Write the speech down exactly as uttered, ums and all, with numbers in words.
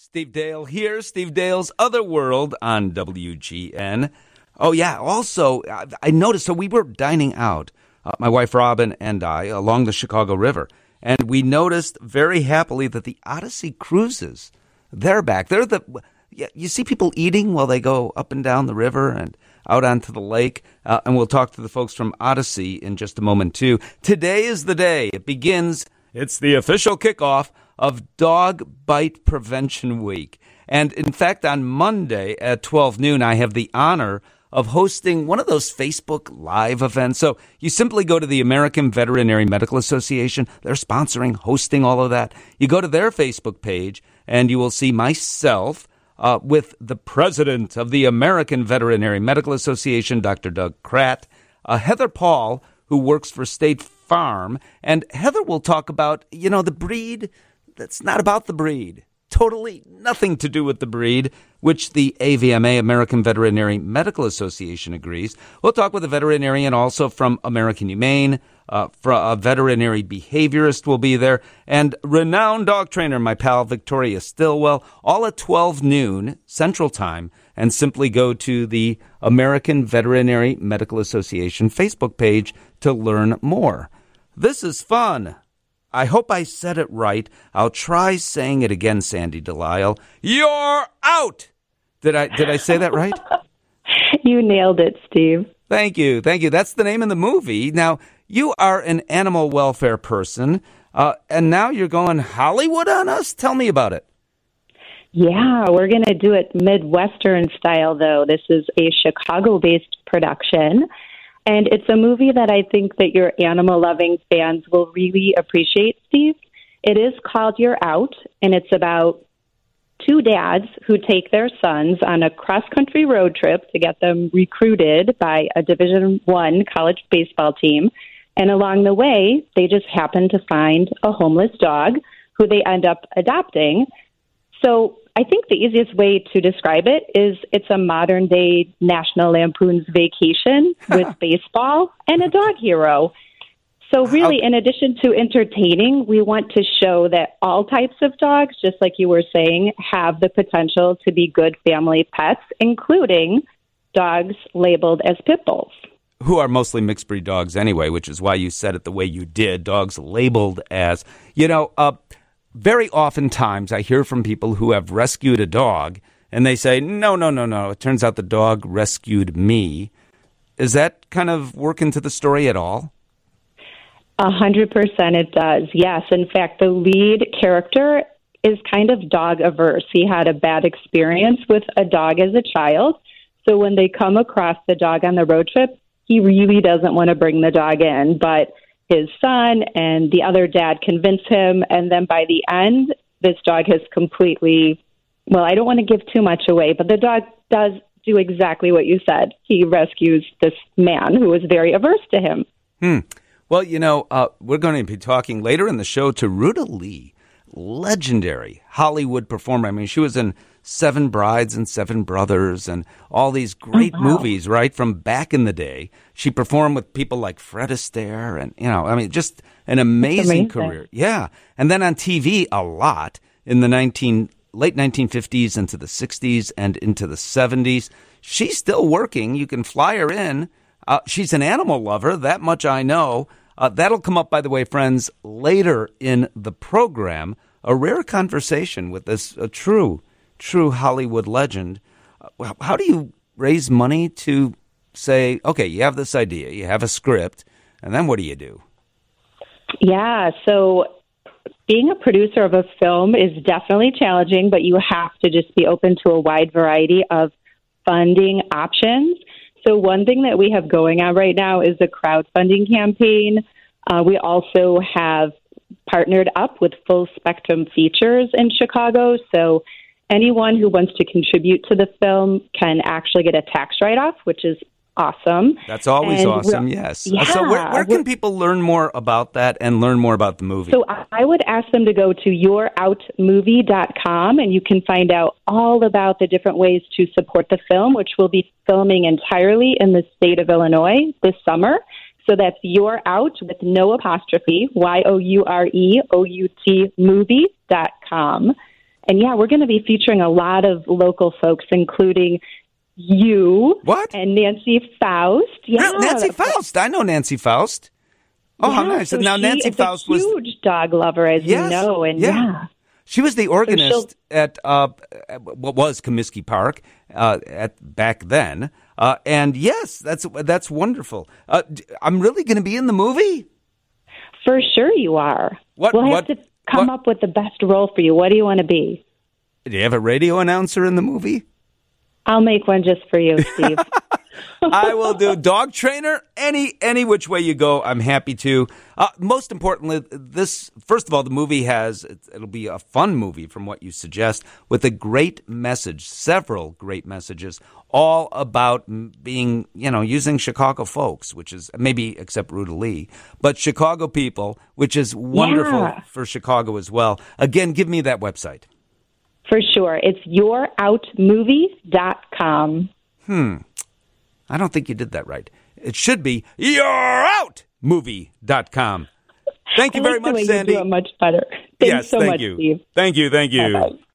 Steve Dale here, Steve Dale's Other World on W G N. Oh, yeah, also, I noticed, so we were dining out, uh, my wife Robin and I, along the Chicago River, and we noticed very happily that the Odyssey cruises, they're back. They're the, you see people eating while they go up and down the river and out onto the lake, uh, and we'll talk to the folks from Odyssey in just a moment, too. Today is the day. It begins, it's the official kickoff of Dog Bite Prevention Week. And in fact, on Monday at twelve noon, I have the honor of hosting one of those Facebook Live events. So you simply go to the American Veterinary Medical Association. They're sponsoring, hosting all of that. You go to their Facebook page, and you will see myself uh, with the president of the American Veterinary Medical Association, Doctor Doug Kratt, uh, Heather Paul, who works for State Farm. And Heather will talk about, you know, the breed that's not about the breed. Totally nothing to do with the breed, which the A V M A, American Veterinary Medical Association, agrees. We'll talk with a veterinarian also from American Humane. Uh, a veterinary behaviorist will be there. And renowned dog trainer, my pal Victoria Stillwell, all at twelve noon Central Time. And simply go to the American Veterinary Medical Association Facebook page to learn more. This is fun. I hope I said it right. I'll try saying it again, Sandy Delisle. You're out! Did I did I say that right? You nailed it, Steve. Thank you. Thank you. That's the name of the movie. Now, you are an animal welfare person, uh, and now you're going Hollywood on us? Tell me about it. Yeah, we're going to do it Midwestern style, though. This is a Chicago-based production. And it's a movie that I think that your animal-loving fans will really appreciate, Steve. It is called You're Out, and it's about two dads who take their sons on a cross-country road trip to get them recruited by a Division One college baseball team. And along the way, they just happen to find a homeless dog who they end up adopting. So I think the easiest way to describe it is it's a modern-day National Lampoon's Vacation with baseball and a dog hero. So really, in addition to entertaining, we want to show that all types of dogs, just like you were saying, have the potential to be good family pets, including dogs labeled as pit bulls. Who are mostly mixed breed dogs anyway, which is why you said it the way you did, dogs labeled as, you know, uh, very oftentimes I hear from people who have rescued a dog, and they say, no, no, no, no, it turns out the dog rescued me. Is that kind of work into the story at all? A hundred percent it does, yes. In fact, the lead character is kind of dog averse. He had a bad experience with a dog as a child, so when they come across the dog on the road trip, he really doesn't want to bring the dog in, but his son and the other dad convince him, and then by the end, this dog has completely, well, I don't want to give too much away, but the dog does do exactly what you said. He rescues this man who is very averse to him. Hmm. Well, you know, uh, we're going to be talking later in the show to Ruta Lee, legendary Hollywood performer. I mean, she was in Seven Brides and Seven Brothers and all these great oh, wow. movies, right, from back in the day. She performed with people like Fred Astaire and, you know, I mean, just an amazing, amazing career. Yeah. And then on T V a lot in the nineteen late nineteen fifties into the sixties and into the seventies. She's still working. You can fly her in. Uh, she's an animal lover. That much I know. Uh, that'll come up, by the way, friends, later in the program. A rare conversation with this a true, true Hollywood legend. Uh, how do you raise money to say, okay, you have this idea, you have a script, and then what do you do? Yeah, so being a producer of a film is definitely challenging, but you have to just be open to a wide variety of funding options. So one thing that we have going on right now is a crowdfunding campaign. Uh, we also have partnered up with Full Spectrum Features in Chicago. So anyone who wants to contribute to the film can actually get a tax write-off, which is awesome. That's always and awesome, yes. Yeah, so where, where can people learn more about that and learn more about the movie? So I would ask them to go to your out movie dot com, and you can find out all about the different ways to support the film, which will be filming entirely in the state of Illinois this summer. So that's You're Out with no apostrophe, Y O U R E O U T movie dot com. And yeah, we're going to be featuring a lot of local folks, including you. What? And Nancy Faust. Yeah. Real- Nancy Faust. I know Nancy Faust. Oh, yeah, how nice. So now, she Nancy is Faust a was. huge dog lover, as Yes, you know. And yeah. yeah. She was the organist So at uh, what was Comiskey Park uh, at back then. Uh, and yes, that's that's wonderful. Uh, d- I'm really going to be in the movie? For sure you are. What- we'll have what- to come what- up with the best role for you. What do you want to be? Do you have a radio announcer in the movie? I'll make one just for you, Steve. I will do dog trainer any any which way you go. I'm happy to. Uh, most importantly, this first of all, the movie has it'll be a fun movie from what you suggest with a great message, several great messages, all about being you know using Chicago folks, which is maybe except Ruta Lee, but Chicago people, which is wonderful Yeah. for Chicago as well. Again, give me that website. For sure. It's your out movies dot com. I don't think you did that right. It should be you're out movie dot com. Thank you I very like the much, way Sandy. You do it much better. Thanks yes, so thank much, you. Steve. Thank you, thank you. Bye-bye.